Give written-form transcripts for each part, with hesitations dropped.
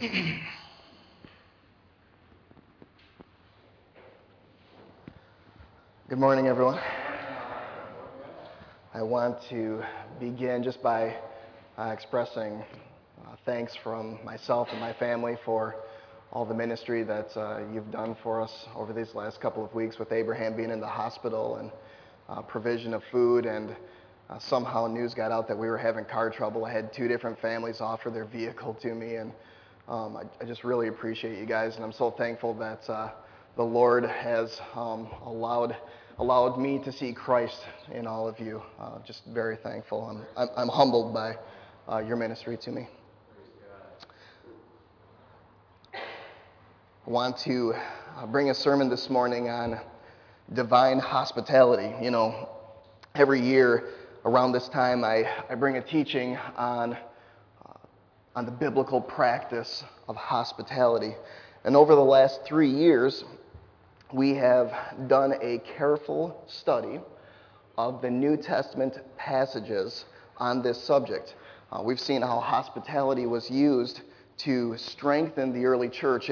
Good morning, everyone. I want to begin just by expressing thanks from myself and my family for all the ministry that you've done for us over these last couple of weeks with Abraham being in the hospital and provision of food. And somehow news got out that we were having car trouble. I had 2 different families offer their vehicle to me, and I just really appreciate you guys. And I'm so thankful that the Lord has allowed me to see Christ in all of you. Just very thankful. I'm humbled by your ministry to me. I want to bring a sermon this morning on divine hospitality. You know, every year around this time I bring a teaching on the biblical practice of hospitality. And over the last 3 years, we have done a careful study of the New Testament passages on this subject. We've seen how hospitality was used to strengthen the early church.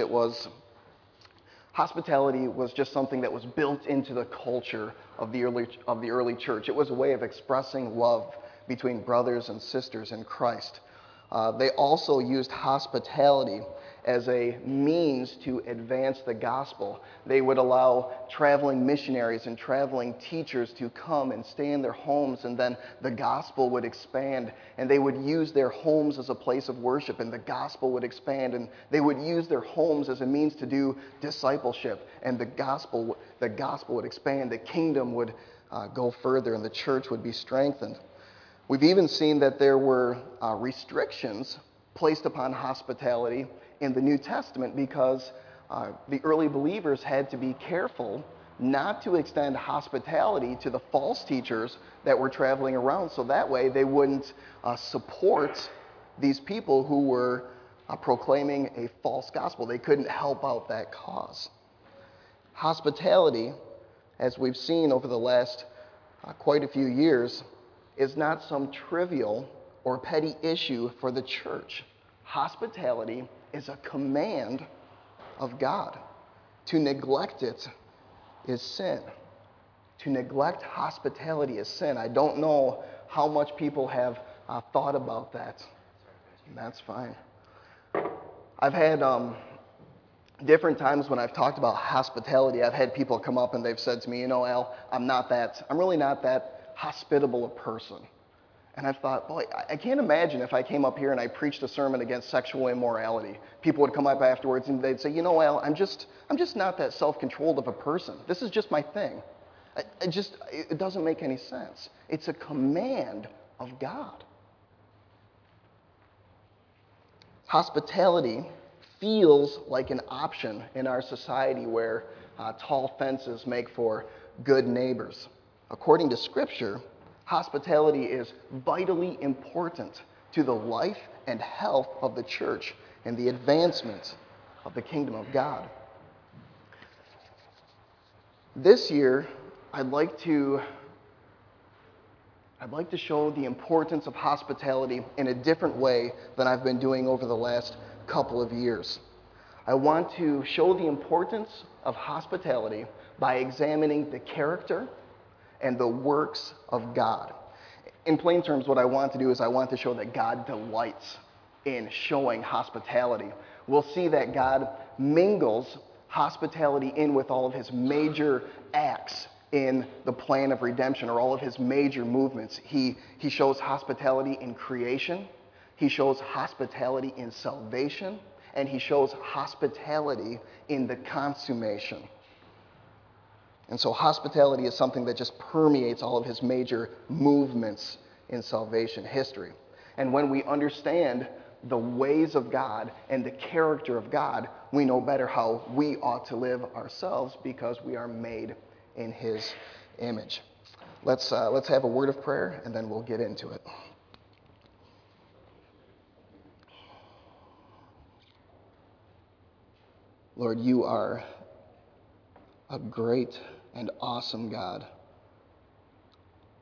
Hospitality was just something that was built into the culture of the early church. It was a way of expressing love between brothers and sisters in Christ. They also used hospitality as a means to advance the gospel. They would allow traveling missionaries and traveling teachers to come and stay in their homes, and then the gospel would expand, and they would use their homes as a place of worship, and the gospel would expand, and they would use their homes as a means to do discipleship, and the gospel would expand, the kingdom would go further, and the church would be strengthened. We've even seen that there were restrictions placed upon hospitality in the New Testament because the early believers had to be careful not to extend hospitality to the false teachers that were traveling around, so that way they wouldn't support these people who were proclaiming a false gospel. They couldn't help out that cause. Hospitality, as we've seen over the last quite a few years, is not some trivial or petty issue for the church. Hospitality is a command of God. To neglect it is sin. To neglect hospitality is sin. I don't know how much people have thought about that. That's fine. I've had different times when I've talked about hospitality, I've had people come up and they've said to me, you know, Al, I'm really not that hospitable a person. And I've thought, boy, I can't imagine if I came up here and I preached a sermon against sexual immorality. People would come up afterwards and they'd say, you know, Al, I'm just not that self-controlled of a person. This is just my thing. It doesn't make any sense. It's a command of God. Hospitality feels like an option in our society where tall fences make for good neighbors. According to Scripture, hospitality is vitally important to the life and health of the church and the advancement of the kingdom of God. This year, I'd like to show the importance of hospitality in a different way than I've been doing over the last couple of years. I want to show the importance of hospitality by examining the character and the works of God. In plain terms, what I want to do is I want to show that God delights in showing hospitality. We'll see that God mingles hospitality in with all of his major acts in the plan of redemption, or all of his major movements. He shows hospitality in creation, he shows hospitality in salvation, and he shows hospitality in the consummation. And so hospitality is something that just permeates all of his major movements in salvation history. And when we understand the ways of God and the character of God, we know better how we ought to live ourselves because we are made in his image. Let's have a word of prayer and then we'll get into it. Lord, you are a great and awesome God.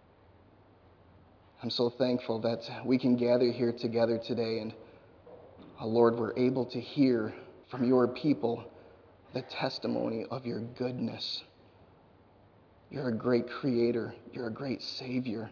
I'm so thankful that we can gather here together today and Lord, we're able to hear from your people the testimony of your goodness. You're a great creator. You're a great savior.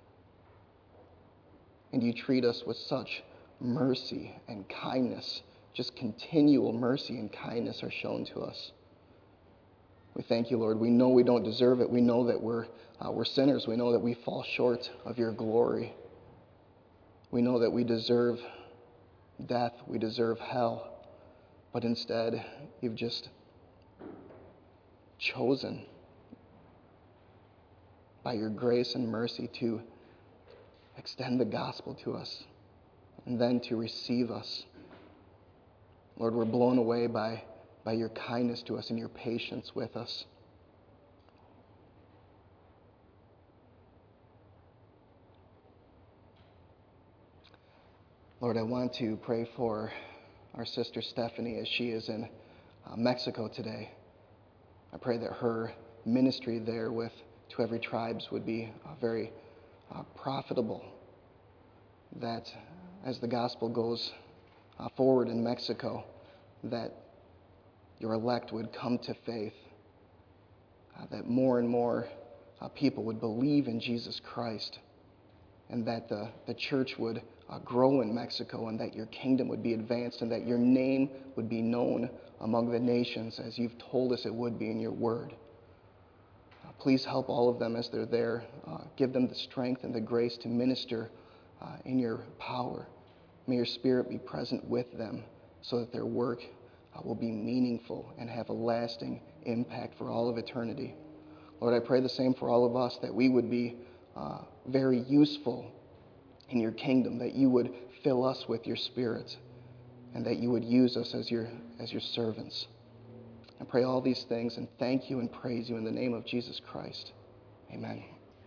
And you treat us with such mercy and kindness. Just continual mercy and kindness are shown to us. We thank you, Lord. We know we don't deserve it. We know that we're sinners. We know that we fall short of your glory. We know that we deserve death. We deserve hell. But instead, you've just chosen by your grace and mercy to extend the gospel to us and then to receive us. Lord, we're blown away by your kindness to us and your patience with us. Lord, I want to pray for our sister Stephanie as she is in Mexico today. I pray that her ministry there with To Every Tribes would be very profitable, that as the gospel goes forward in Mexico, that your elect would come to faith, that more and more people would believe in Jesus Christ, and that the church would grow in Mexico, and that your kingdom would be advanced, and that your name would be known among the nations as you've told us it would be in your word. Please help all of them as they're there. Give them the strength and the grace to minister in your power. May your Spirit be present with them so that their work will be meaningful and have a lasting impact for all of eternity. Lord, I pray the same for all of us, that we would be very useful in your kingdom, that you would fill us with your Spirit, and that you would use us as your servants. I pray all these things and thank you and praise you in the name of Jesus Christ. Amen.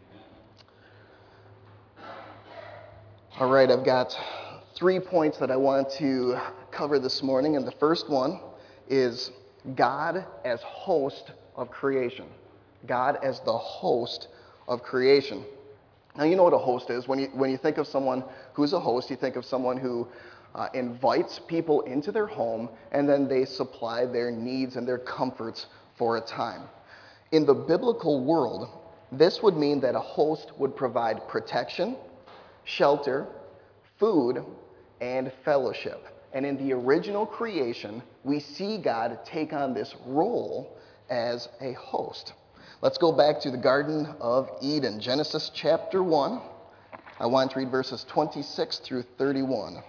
All right, I've got 3 points that I want to cover this morning, and the first one is God as host of creation. God as the host of creation. Now, you know what a host is. When you think of someone who's a host, you think of someone who invites people into their home, and then they supply their needs and their comforts for a time. In the biblical world, this would mean that a host would provide protection, shelter, food, and fellowship. And in the original creation, we see God take on this role as a host. Let's go back to the Garden of Eden, Genesis chapter 1. I want to read verses 26 through 31.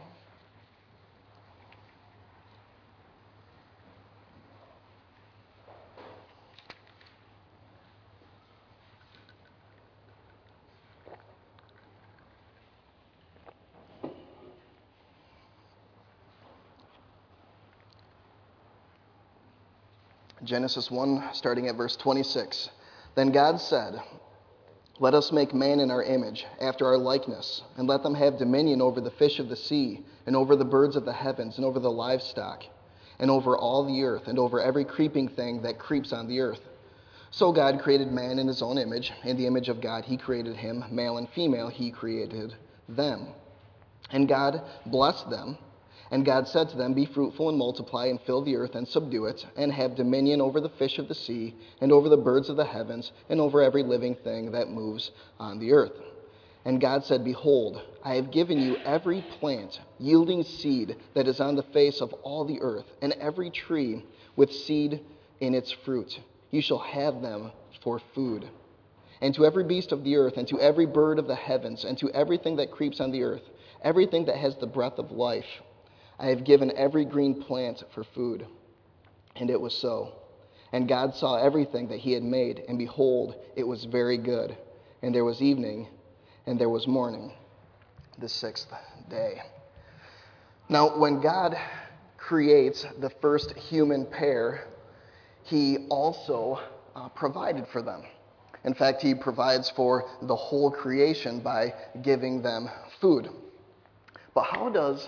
Genesis 1, starting at verse 26. Then God said, "Let us make man in our image, after our likeness, and let them have dominion over the fish of the sea, and over the birds of the heavens, and over the livestock, and over all the earth, and over every creeping thing that creeps on the earth." So God created man in his own image. In the image of God he created him, male and female he created them. And God blessed them. And God said to them, "Be fruitful and multiply and fill the earth and subdue it, and have dominion over the fish of the sea, and over the birds of the heavens, and over every living thing that moves on the earth." And God said, "Behold, I have given you every plant yielding seed that is on the face of all the earth, and every tree with seed in its fruit. You shall have them for food. And to every beast of the earth, and to every bird of the heavens, and to everything that creeps on the earth, everything that has the breath of life, I have given every green plant for food." And it was so. And God saw everything that he had made, and behold, it was very good. And there was evening, and there was morning, the sixth day. Now, when God creates the first human pair, he also provided for them. In fact, he provides for the whole creation by giving them food. But how does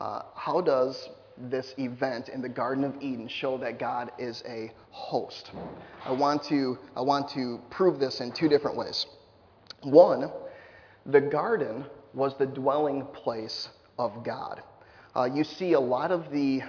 this event in the Garden of Eden show that God is a host? I want to prove this in 2 different ways. One, the garden was the dwelling place of God. You see a lot of the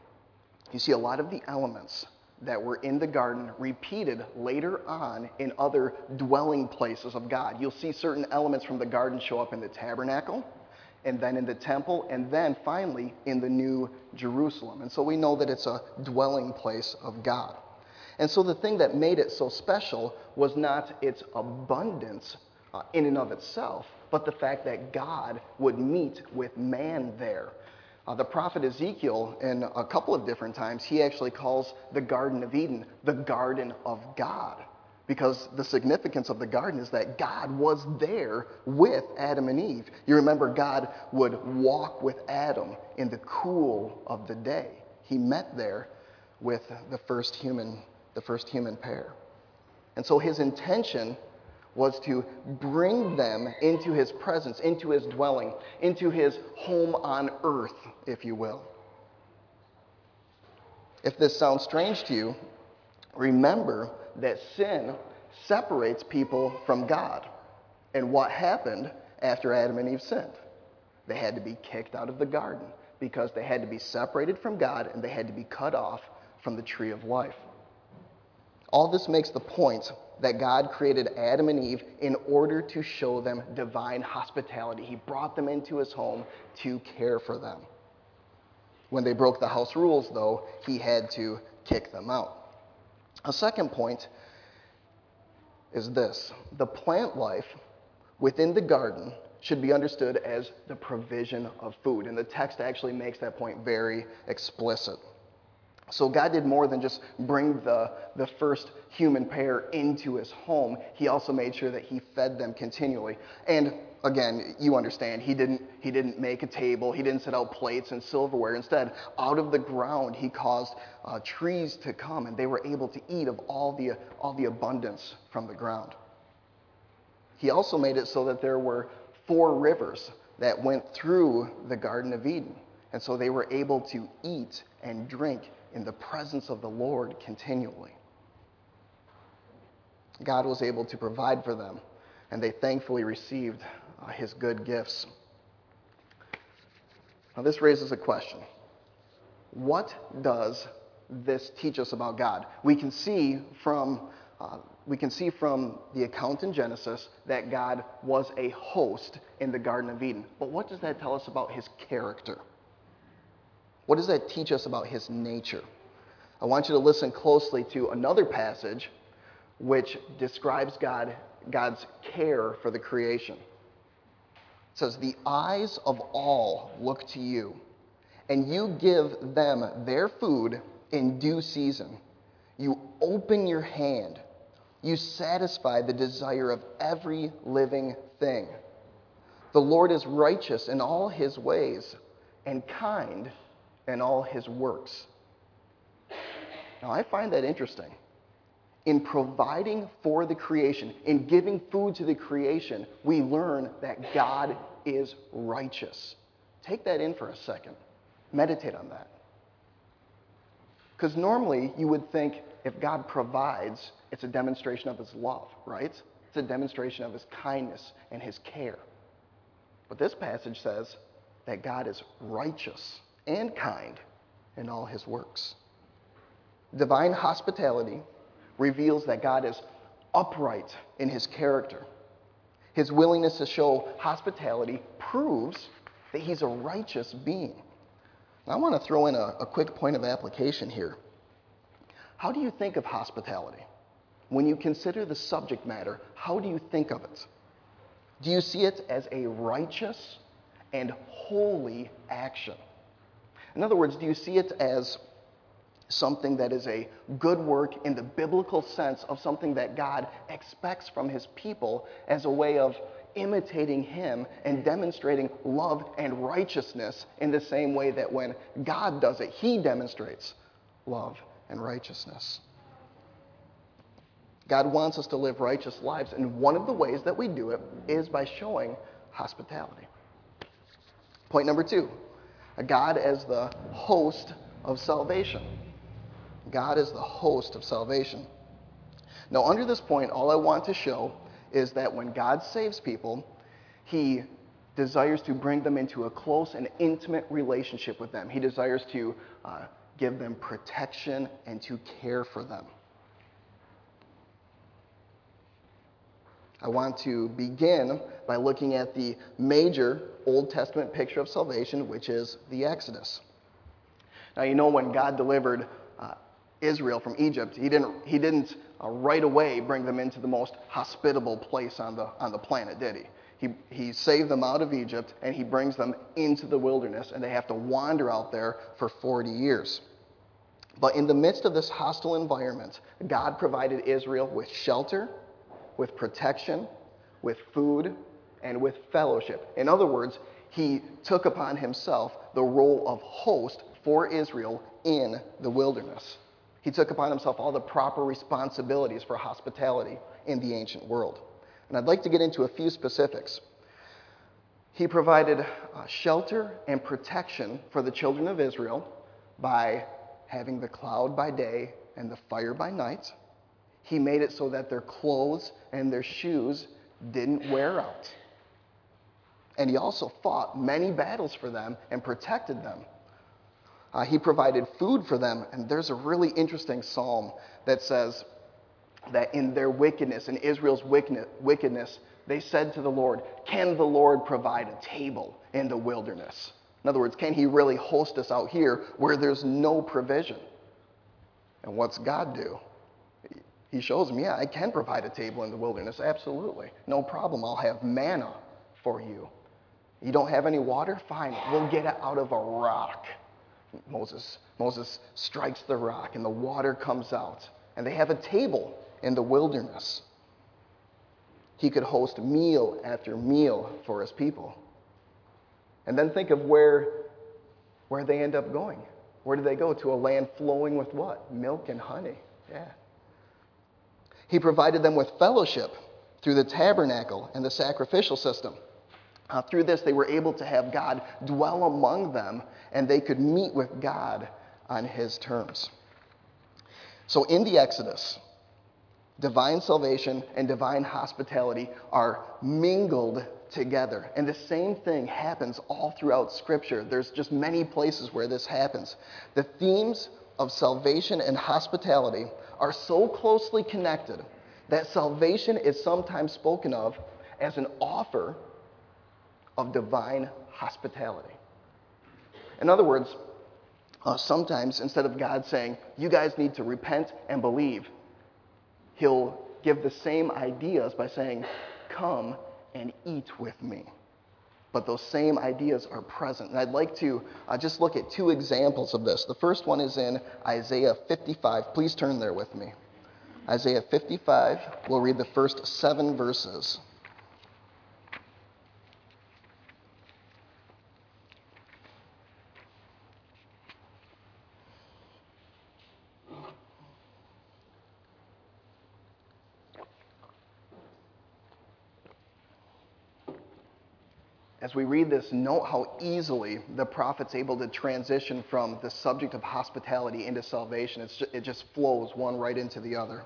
elements that were in the garden repeated later on in other dwelling places of God. You'll see certain elements from the garden show up in the tabernacle, and then in the temple, and then finally in the New Jerusalem. And so we know that it's a dwelling place of God. And so the thing that made it so special was not its abundance in and of itself, but the fact that God would meet with man there. The prophet Ezekiel, in a couple of different times, he actually calls the Garden of Eden the Garden of God, because the significance of the garden is that God was there with Adam and Eve. You remember, God would walk with Adam in the cool of the day. He met there with the first human pair. And so his intention was to bring them into his presence, into his dwelling, into his home on earth, if you will. If this sounds strange to you, remember that sin separates people from God. And what happened after Adam and Eve sinned? They had to be kicked out of the garden because they had to be separated from God and they had to be cut off from the tree of life. All this makes the point that God created Adam and Eve in order to show them divine hospitality. He brought them into his home to care for them. When they broke the house rules, though, he had to kick them out. A second point is this: the plant life within the garden should be understood as the provision of food. And the text actually makes that point very explicit. So God did more than just bring the first human pair into his home. He also made sure that he fed them continually. And again, you understand, he didn't make a table. He didn't set out plates and silverware. Instead, out of the ground, he caused trees to come, and they were able to eat of all the abundance from the ground. He also made it so that there were 4 rivers that went through the Garden of Eden. And so they were able to eat and drink in the presence of the Lord continually. God was able to provide for them, and they thankfully received his good gifts. Now this raises a question. What does this teach us about God? We can see from the account in Genesis that God was a host in the Garden of Eden. But what does that tell us about his character? What does that teach us about his nature? I want you to listen closely to another passage which describes God's care for the creation. It says, "The eyes of all look to you, and you give them their food in due season. You open your hand. You satisfy the desire of every living thing. The Lord is righteous in all his ways and kind in all his works." Now, I find that interesting. In providing for the creation, in giving food to the creation, we learn that God is righteous. Take that in for a second. Meditate on that. Because normally you would think if God provides, it's a demonstration of his love, right? It's a demonstration of his kindness and his care. But this passage says that God is righteous and kind in all his works. Divine hospitality reveals that God is upright in his character. His willingness to show hospitality proves that he's a righteous being. Now, I want to throw in a quick point of application here. How do you think of hospitality? When you consider the subject matter, how do you think of it? Do you see it as a righteous and holy action? In other words, do you see it as something that is a good work in the biblical sense of something that God expects from his people as a way of imitating him and demonstrating love and righteousness in the same way that when God does it, he demonstrates love and righteousness? God wants us to live righteous lives, and one of the ways that we do it is by showing hospitality. Point number 2, God as the host of salvation. God is the host of salvation. Now, under this point, all I want to show is that when God saves people, he desires to bring them into a close and intimate relationship with them. He desires to give them protection and to care for them. I want to begin by looking at the major Old Testament picture of salvation, which is the Exodus. Now, you know, when God delivered Israel from Egypt, He didn't right away bring them into the most hospitable place on the planet, did He? He saved them out of Egypt, and He brings them into the wilderness, and they have to wander out there for 40 years. But in the midst of this hostile environment, God provided Israel with shelter, with protection, with food, and with fellowship. In other words, He took upon Himself the role of host for Israel in the wilderness. He took upon Himself all the proper responsibilities for hospitality in the ancient world. And I'd like to get into a few specifics. He provided shelter and protection for the children of Israel by having the cloud by day and the fire by night. He made it so that their clothes and their shoes didn't wear out. And He also fought many battles for them and protected them. He provided food for them, and there's a really interesting psalm that says that in their wickedness, in Israel's wickedness, they said to the Lord, "Can the Lord provide a table in the wilderness?" In other words, can He really host us out here where there's no provision? And what's God do? He shows them, yeah, I can provide a table in the wilderness, absolutely. No problem, I'll have manna for you. You don't have any water? Fine, we'll get it out of a rock. Moses strikes the rock and the water comes out. And they have a table in the wilderness. He could host meal after meal for His people. And then think of where they end up going. Where do they go? To a land flowing with what? Milk and honey. Yeah. He provided them with fellowship through the tabernacle and the sacrificial system. Through this, they were able to have God dwell among them, and they could meet with God on His terms. So in the Exodus, divine salvation and divine hospitality are mingled together. And the same thing happens all throughout Scripture. There's just many places where this happens. The themes of salvation and hospitality are so closely connected that salvation is sometimes spoken of as an offer of divine hospitality. In other words, sometimes instead of God saying, "You guys need to repent and believe," He'll give the same ideas by saying, "Come and eat with me." But those same ideas are present. And I'd like to just look at two examples of this. The first one is in Isaiah 55. Please turn there with me. Isaiah 55, we'll read the first 7 verses. As we read this, note how easily the prophet's able to transition from the subject of hospitality into salvation. It just flows one right into the other.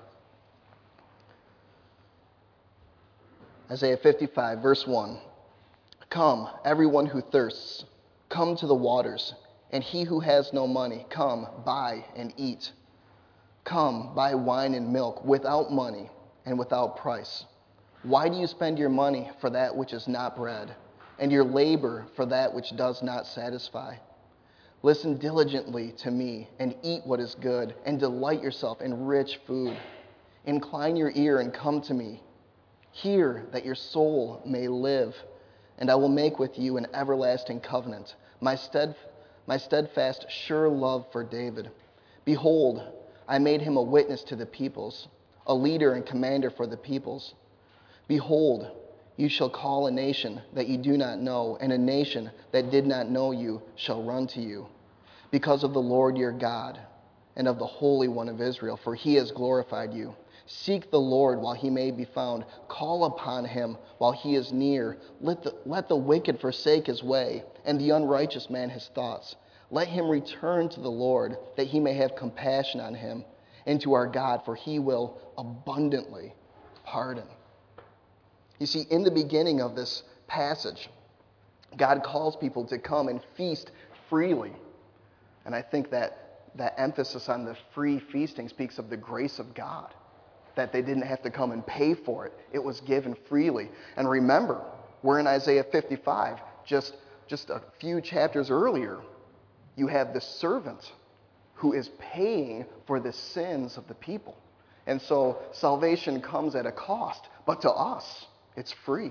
Isaiah 55, verse 1. "Come, everyone who thirsts, come to the waters, and he who has no money, come, buy and eat. Come, buy wine and milk without money and without price. Why do you spend your money for that which is not bread, and your labor for that which does not satisfy? Listen diligently to me and eat what is good, and delight yourself in rich food. Incline your ear and come to me. Hear that your soul may live, and I will make with you an everlasting covenant, my steadfast, sure love for David. Behold, I made him a witness to the peoples, a leader and commander for the peoples. Behold, you shall call a nation that you do not know, and a nation that did not know you shall run to you, because of the Lord your God and of the Holy One of Israel, for He has glorified you. Seek the Lord while He may be found. Call upon Him while He is near. Let the wicked forsake his way, and the unrighteous man his thoughts. Let him return to the Lord, that He may have compassion on him, and to our God, for He will abundantly pardon." You see, in the beginning of this passage, God calls people to come and feast freely. And I think that emphasis on the free feasting speaks of the grace of God, that they didn't have to come and pay for it. It was given freely. And remember, we're in Isaiah 55, just a few chapters earlier. You have the servant who is paying for the sins of the people. And so salvation comes at a cost, but to us, it's free.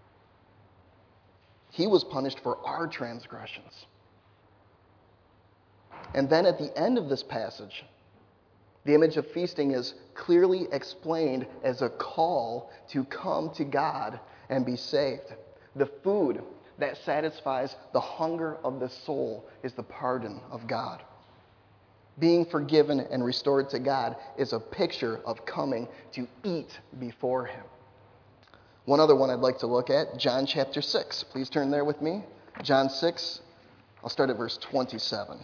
He was punished for our transgressions. And then at the end of this passage, the image of feasting is clearly explained as a call to come to God and be saved. The food that satisfies the hunger of the soul is the pardon of God. Being forgiven and restored to God is a picture of coming to eat before Him. One other one I'd like to look at, John chapter 6. Please turn there with me. John 6, I'll start at verse 27.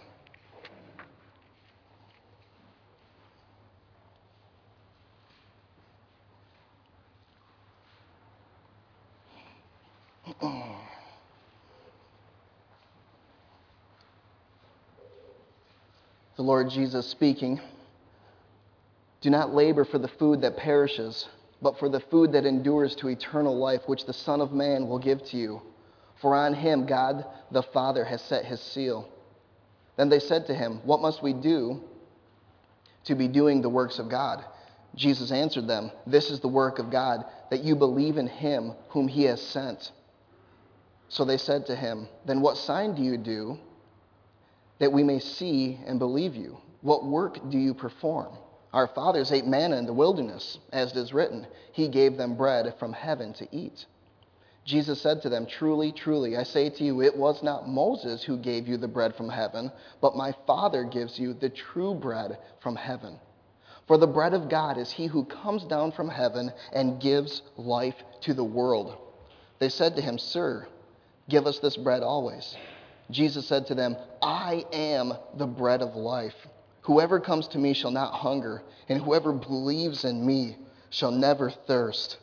The Lord Jesus speaking, "Do not labor for the food that perishes, but for the food that endures to eternal life, which the Son of Man will give to you. For on him God the Father has set his seal." Then they said to him, "What must we do to be doing the works of God?" Jesus answered them, "This is the work of God, that you believe in him whom he has sent." So they said to him, "Then what sign do you do, that we may see and believe you? What work do you perform? Our fathers ate manna in the wilderness, as it is written, he gave them bread from heaven to eat." Jesus said to them, "Truly, truly, I say to you, it was not Moses who gave you the bread from heaven, but my Father gives you the true bread from heaven. For the bread of God is he who comes down from heaven and gives life to the world." They said to him, "Sir, give us this bread always." Jesus said to them, "I am the bread of life. Whoever comes to me shall not hunger, and whoever believes in me shall never thirst.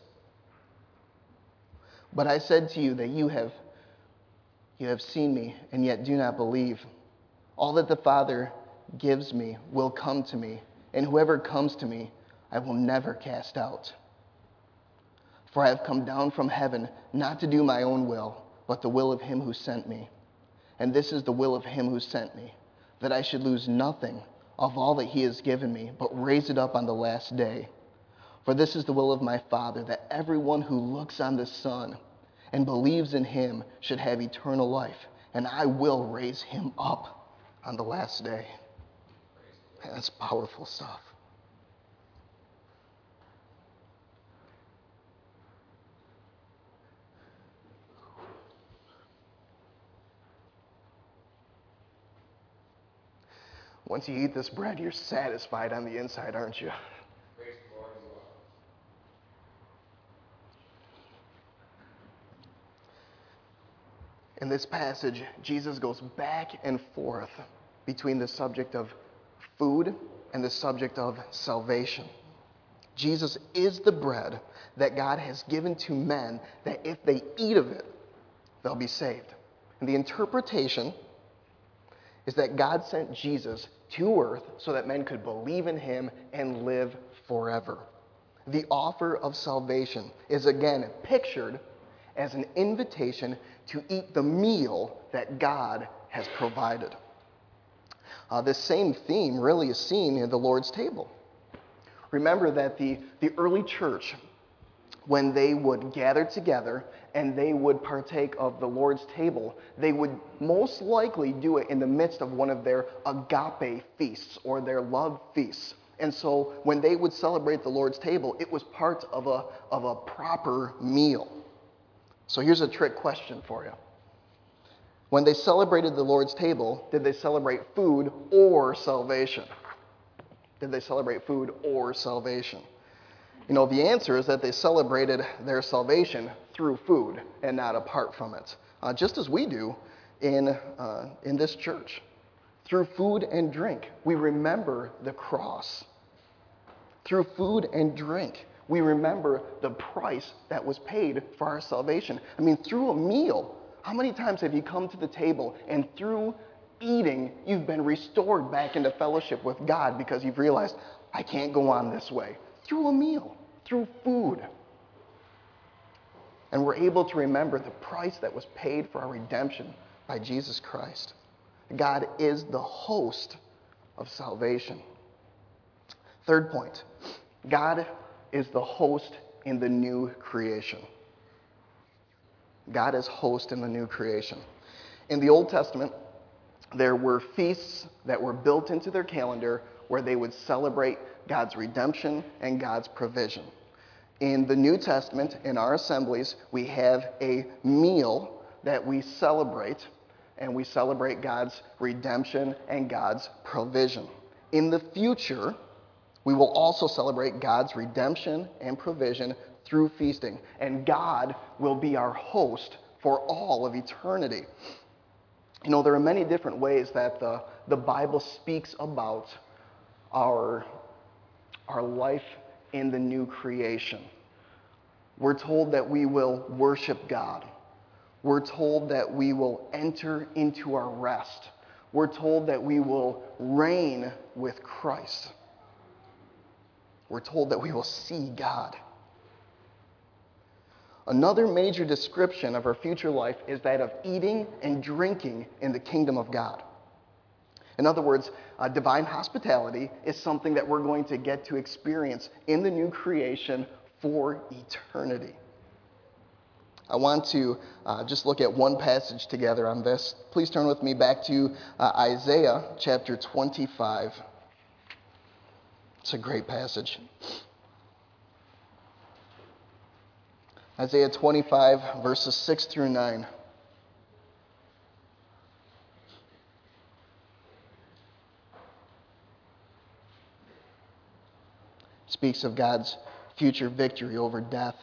But I said to you that you have seen me, and yet do not believe. All that the Father gives me will come to me, and whoever comes to me I will never cast out. For I have come down from heaven not to do my own will, but the will of him who sent me. And this is the will of him who sent me, that I should lose nothing of all that he has given me, but raise it up on the last day. For this is the will of my Father, that everyone who looks on the Son and believes in him should have eternal life, and I will raise him up on the last day." That's powerful stuff. Once you eat this bread, you're satisfied on the inside, aren't you? Praise the Lord, you are. In this passage, Jesus goes back and forth between the subject of food and the subject of salvation. Jesus is the bread that God has given to men, that if they eat of it, they'll be saved. And the interpretation is that God sent Jesus to earth so that men could believe in him and live forever. The offer of salvation is again pictured as an invitation to eat the meal that God has provided. This same theme really is seen in the Lord's table. Remember that the early church, when they would gather together and they would partake of the Lord's table, they would most likely do it in the midst of one of their agape feasts or their love feasts. And so when they would celebrate the Lord's table, it was part of a proper meal. So here's a trick question for you. When they celebrated the Lord's table, did they celebrate food or salvation? Did they celebrate food or salvation? You know, the answer is that they celebrated their salvation through food and not apart from it, just as we do in this church. Through food and drink, we remember the cross. Through food and drink, we remember the price that was paid for our salvation. I mean, through a meal, How many times have you come to the table and through eating, you've been restored back into fellowship with God because you've realized, I can't go on this way? Through a meal, through food. And we're able to remember the price that was paid for our redemption by Jesus Christ. God is the host of salvation. Third point, God is the host in the new creation. God is host in the new creation. In the Old Testament, there were feasts that were built into their calendar where they would celebrate God's redemption and God's provision. In the New Testament, in our assemblies, we have a meal that we celebrate, and we celebrate God's redemption and God's provision. In the future, we will also celebrate God's redemption and provision through feasting, and God will be our host for all of eternity. You know, there are many different ways that the Bible speaks about our life in the new creation. We're told that we will worship God. We're told that we will enter into our rest. We're told that we will reign with Christ. We're told that we will see God. Another major description of our future life is that of eating and drinking in the kingdom of God. In other words, divine hospitality is something that we're going to get to experience in the new creation for eternity. I want to just look at one passage together on this. Please turn with me back to Isaiah chapter 25. It's a great passage. Isaiah 25, verses 6 through 9. Speaks of God's future victory over death.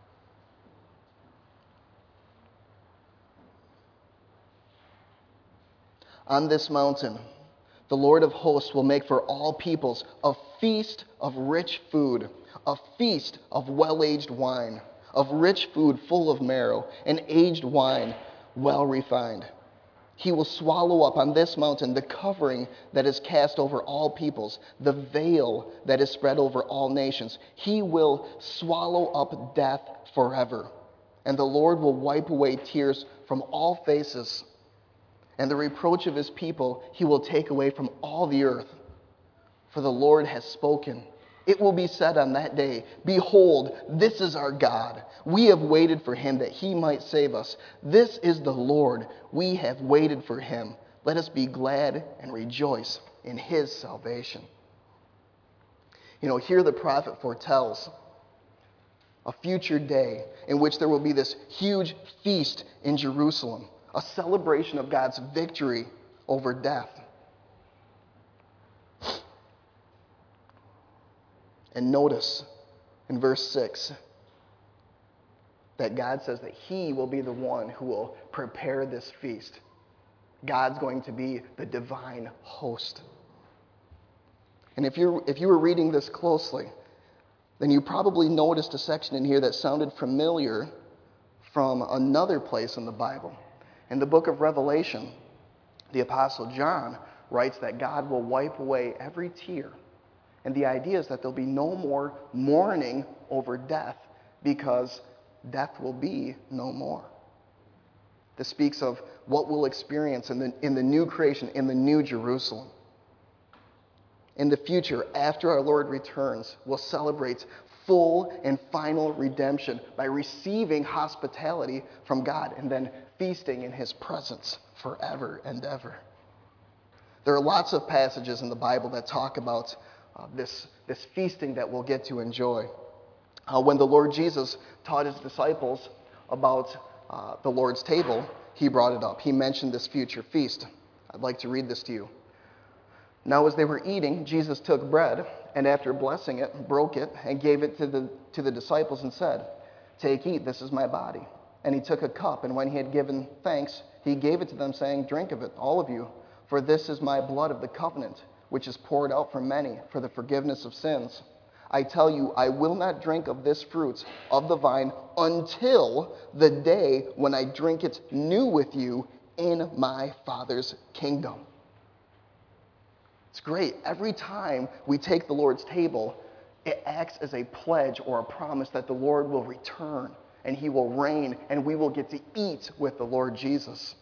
On this mountain, the Lord of hosts will make for all peoples a feast of rich food, a feast of well-aged wine, of rich food full of marrow, and aged wine well refined. He will swallow up on this mountain the covering that is cast over all peoples, the veil that is spread over all nations. He will swallow up death forever, and the Lord will wipe away tears from all faces, and the reproach of his people he will take away from all the earth. For the Lord has spoken. It will be said on that day, behold, this is our God. We have waited for him that he might save us. This is the Lord. We have waited for him. Let us be glad and rejoice in his salvation. You know, here the prophet foretells a future day in which there will be this huge feast in Jerusalem, a celebration of God's victory over death. And notice in verse 6 that God says that he will be the one who will prepare this feast. God's going to be the divine host. And if you were reading this closely, then you probably noticed a section in here that sounded familiar from another place in the Bible. In the book of Revelation, the Apostle John writes that God will wipe away every tear. And the idea is that there'll be no more mourning over death because death will be no more. This speaks of what we'll experience in the new creation, in the new Jerusalem. In the future, after our Lord returns, we'll celebrate full and final redemption by receiving hospitality from God and then feasting in his presence forever and ever. There are lots of passages in the Bible that talk about this feasting that we'll get to enjoy. When the Lord Jesus taught his disciples about the Lord's table, he brought it up. He mentioned this future feast. I'd like to read this to you. Now as they were eating, Jesus took bread, and after blessing it, broke it, and gave it to the disciples and said, "Take, eat, this is my body." And he took a cup, and when he had given thanks, he gave it to them, saying, "Drink of it, all of you, for this is my blood of the covenant, which is poured out for many for the forgiveness of sins. I tell you, I will not drink of this fruit of the vine until the day when I drink it new with you in my Father's kingdom. It's great. Every time we take the Lord's table, it acts as a pledge or a promise that the Lord will return and he will reign and we will get to eat with the Lord Jesus.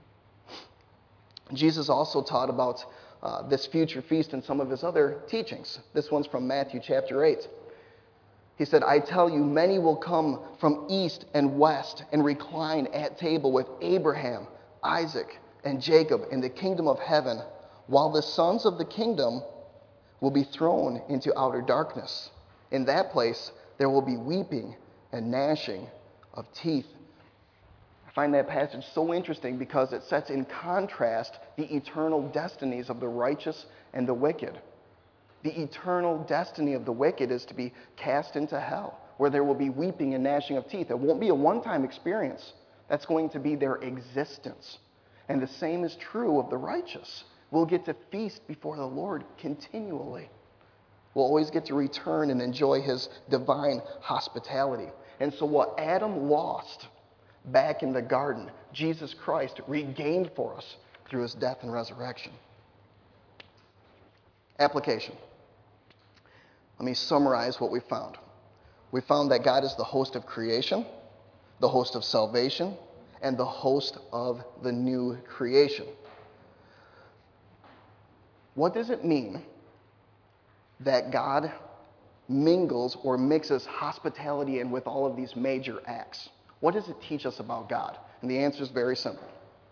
Jesus also taught about this future feast in some of his other teachings. This one's from Matthew chapter 8. He said, I tell you, many will come from east and west and recline at table with Abraham, Isaac, and Jacob in the kingdom of heaven, while the sons of the kingdom will be thrown into outer darkness. In that place, there will be weeping and gnashing of teeth. I find that passage so interesting because it sets in contrast the eternal destinies of the righteous and the wicked. The eternal destiny of the wicked is to be cast into hell, where there will be weeping and gnashing of teeth. It won't be a one-time experience. That's going to be their existence. And the same is true of the righteous. We'll get to feast before the Lord continually. We'll always get to return and enjoy his divine hospitality. And so what Adam lost back in the garden, Jesus Christ regained for us through his death and resurrection. Application. Let me summarize what we found. We found that God is the host of creation, the host of salvation, and the host of the new creation. What does it mean that God mingles or mixes hospitality in with all of these major acts? What does it teach us about God? And the answer is very simple.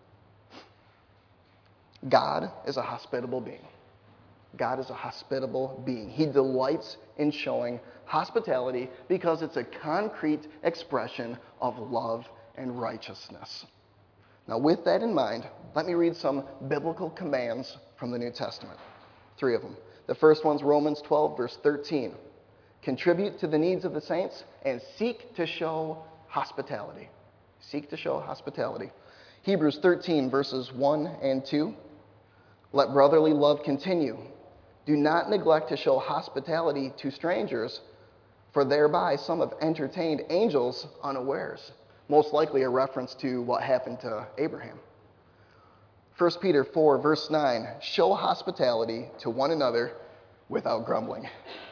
God is a hospitable being. God is a hospitable being. He delights in showing hospitality because it's a concrete expression of love and righteousness. Now, with that in mind, let me read some biblical commands from the New Testament. 3 of them. The first one's Romans 12, verse 13. Contribute to the needs of the saints and seek to show hospitality. Seek to show hospitality. Hebrews 13, verses 1 and 2. Let brotherly love continue. Do not neglect to show hospitality to strangers, for thereby some have entertained angels unawares. Most likely a reference to what happened to Abraham. 1 Peter 4, verse 9, show hospitality to one another without grumbling.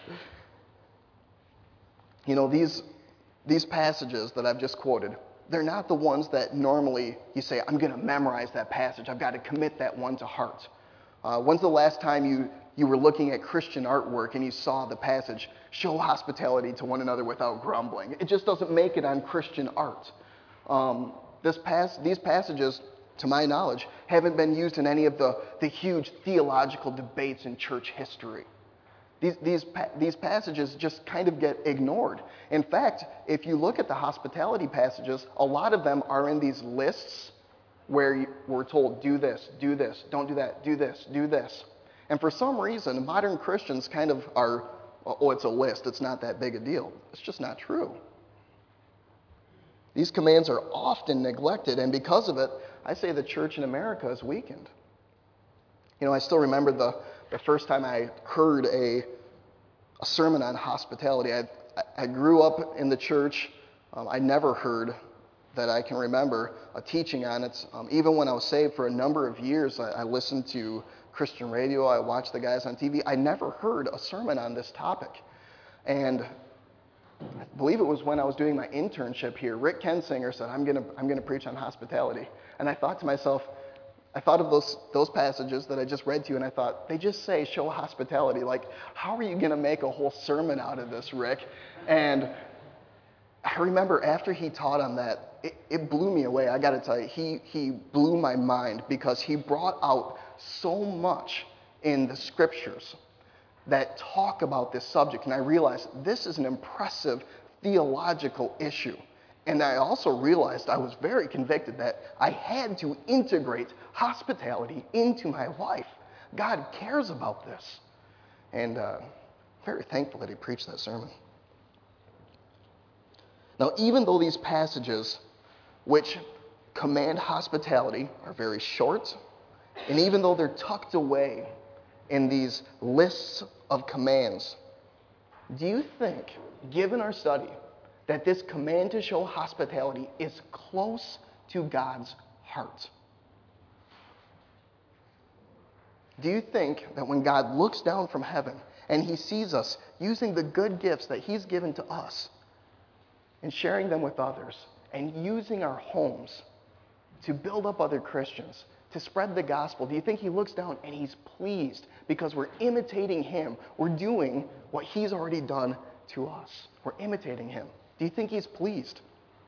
You know, these passages that I've just quoted, they're not the ones that normally you say, I'm going to memorize that passage. I've got to commit that one to heart. When's the last time you were looking at Christian artwork and you saw the passage, show hospitality to one another without grumbling? It just doesn't make it on Christian art. These passages, to my knowledge, haven't been used in any of the huge theological debates in church history. These passages just kind of get ignored. In fact, if you look at the hospitality passages, a lot of them are in these lists where we're told, do this, don't do that, do this, do this. And for some reason, modern Christians kind of are, oh, it's a list, it's not that big a deal. It's just not true. These commands are often neglected, and because of it, I say the church in America is weakened. You know, I still remember the first time I heard a sermon on hospitality. I grew up in the church. I never heard, that I can remember, a teaching on it. Even when I was saved for a number of years, I listened to Christian radio. I watched the guys on TV. I never heard a sermon on this topic. And I believe it was when I was doing my internship here. Rick Kensinger said, I'm gonna preach on hospitality. And I thought to myself, I thought of those passages that I just read to you, and I thought, they just say show hospitality. Like, how are you going to make a whole sermon out of this, Rick? And I remember after he taught on that, it blew me away. I got to tell you, he blew my mind because he brought out so much in the scriptures that talk about this subject. And I realized this is an impressive theological issue. And I also realized I was very convicted that I had to integrate hospitality into my life. God cares about this. And I'm very thankful that he preached that sermon. Now, even though these passages which command hospitality are very short, and even though they're tucked away in these lists of commands, Do you think, given our study, that this command to show hospitality is close to God's heart? Do you think that when God looks down from heaven and he sees us using the good gifts that he's given to us and sharing them with others and using our homes to build up other Christians, to spread the gospel, do you think he looks down and he's pleased because we're imitating him? We're doing what he's already done to us. We're imitating him. Do you think he's pleased?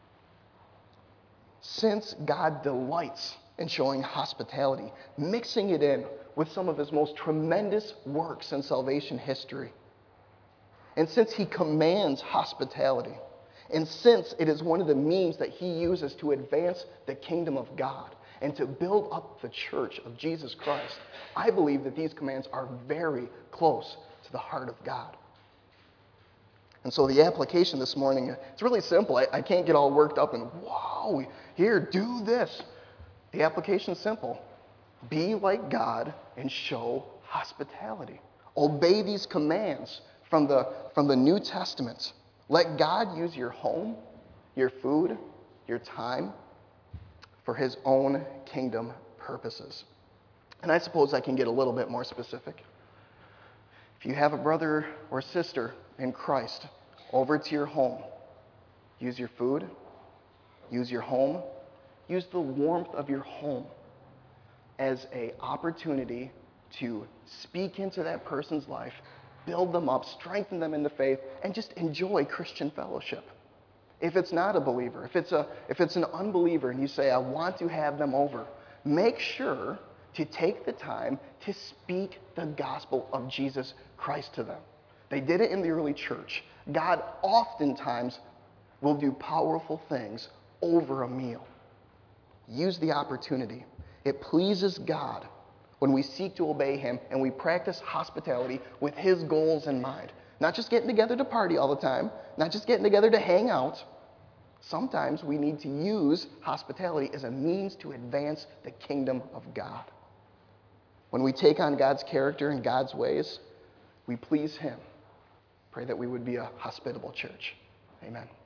Since God delights in showing hospitality, mixing it in with some of his most tremendous works in salvation history, and since he commands hospitality, and since it is one of the means that he uses to advance the kingdom of God and to build up the church of Jesus Christ, I believe that these commands are very close to the heart of God. And so the application this morning, it's really simple. I can't get all worked up and, wow, here, do this. The application is simple. Be like God and show hospitality. Obey these commands from the New Testament. Let God use your home, your food, your time for his own kingdom purposes. And I suppose I can get a little bit more specific. If you have a brother or sister in Christ over to your home, use your food, use your home, use the warmth of your home as an opportunity to speak into that person's life, build them up, strengthen them in the faith, and just enjoy Christian fellowship. If it's not a believer, if it's an unbeliever and you say, I want to have them over, make sure to take the time to speak the gospel of Jesus Christ to them. They did it in the early church. God oftentimes will do powerful things over a meal. Use the opportunity. It pleases God when we seek to obey him and we practice hospitality with his goals in mind. Not just getting together to party all the time, not just getting together to hang out. Sometimes we need to use hospitality as a means to advance the kingdom of God. When we take on God's character and God's ways, we please him. Pray that we would be a hospitable church. Amen.